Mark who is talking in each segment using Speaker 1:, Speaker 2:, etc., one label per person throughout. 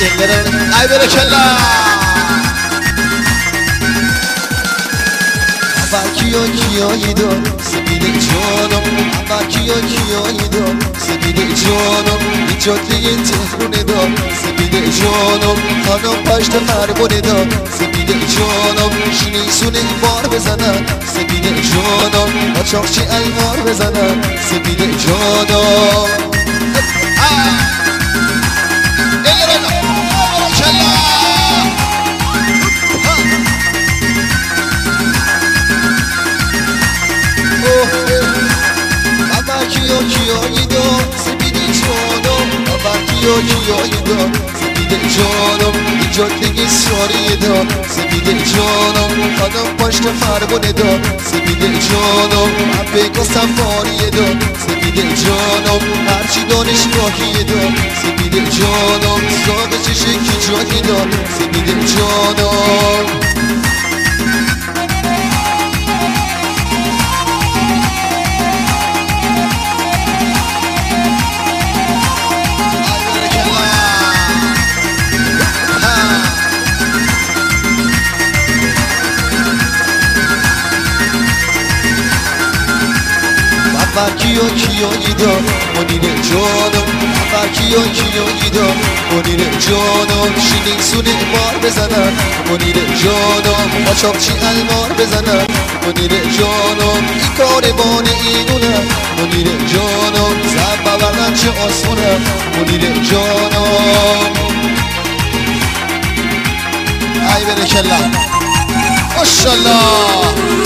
Speaker 1: ای برکلا کیا کیایی دا سپید جانم کیا کیایی دا سپید جانم این جاده تهرونه دا سپید جانم خانم پشت فرمونه دا سپید جانم شنیسونه بار بزنن سپید جانم قاچاقچی المار بزنن سپید جانم کیا کیایی دا سپید جانم کیا کیایی دا سپید جانم این جاده ساری دا سپید جانم خانم پشت فرمونه دا سپید جانم بگو سفاری دا سپید جانم هرچی دانشگاهی دا سپید جانم ساق چشکی جایی دا سپید جانم کیا کیایی دا منیر جانم کیا کیایی دا منیر جانم شنیسونه بار بزنن منیر جانم قاچاقچی المار بزنن منیر جانم این کاروان اینونه منیر جانم زب ببرن چه آسونه منیر جانم ای برکلا ماشالله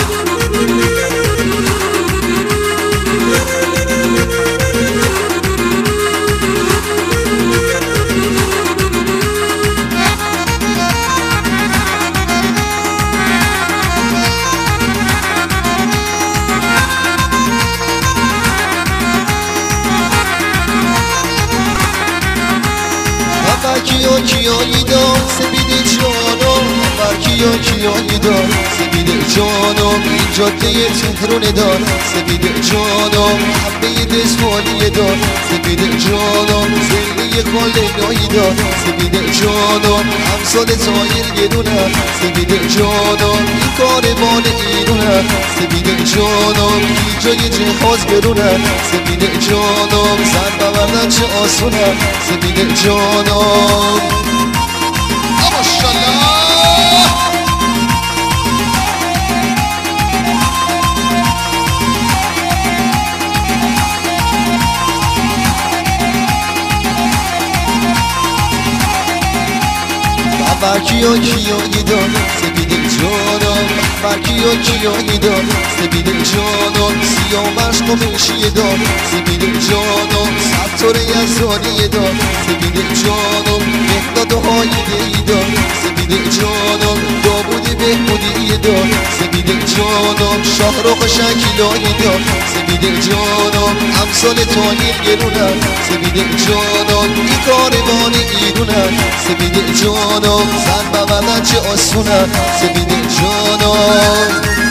Speaker 1: کیا کیایی دا سپید جانم کیا کیایی دا سپید جانم این جاده تهرونه دا سپید جانم حبه دستمالی دا سپید جانم زنده خالقایی دا سپید جانم همسال زایر یه دونه سپید جانم این کاروان ایرونه سپید جانم این جای جهاز برونه سپید جانم سر ببردن چه آسونه سپید جانم ماشالله کیا کیایی دا سپید جانم کیا کیایی دا سپید جانم سیامش قمیشی دا سپید جانم ستاره یزدانی دا سپید جانم مهداد و هایده دا سپید جانم داوود بهبودی دا سپید جانم شاهرخ شکیلایی دا سپید جانم امثال طاهر گرونه سپید جانم این کاروان ایرونه سپید جانم زن ببردن چه آسونه سپید جانم